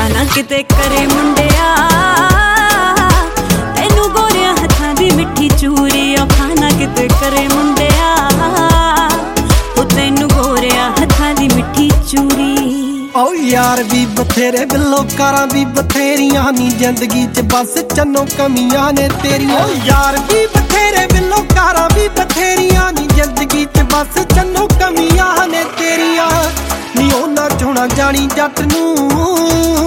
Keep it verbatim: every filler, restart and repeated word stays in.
ਖਾਣਾ ਕਿਤੇ ਕਰੇ ਮੁੰਡਿਆ ਤੈਨੂੰ ਗੋਰਿਆਂ ਹੱਥਾਂ ਦੀ ਮਿੱਠੀ ਚੂਰੀ ਉਹ ਖਾਣਾ ਕਿਤੇ ਕਰੇ ਮੁੰਡਿਆ ਉਹ ਤੈਨੂੰ ਗੋਰਿਆਂ ਹੱਥਾਂ ਦੀ ਮਿੱਠੀ ਚੂਰੀ। ਓ ਯਾਰ ਵੀ ਬਥੇਰੇ ਬਿੱਲੋ ਕਾਰਾਂ ਵੀ ਬਥੇਰੀਆਂ ਨੀ ਜ਼ਿੰਦਗੀ ਚ ਬਸ ਚੰਨੋ ਕਮੀਆਂ ਨੇ ਤੇਰੀਆਂ। ਓ ਯਾਰ ਵੀ ਬਥੇਰੇ ਬਿੱਲੋ ਕਾਰਾਂ ਵੀ ਬਥੇਰੀਆਂ ਨੀ ਜ਼ਿੰਦਗੀ ਚ ਬਸ ਚੰਨੋ ਕਮੀਆਂ ਨੇ ਤੇਰੀਆਂ ਨੀ ਉਹਨਾਂ ਚੋਣਾ ਜਾਣੀ ਜੱਟ ਨੂੰ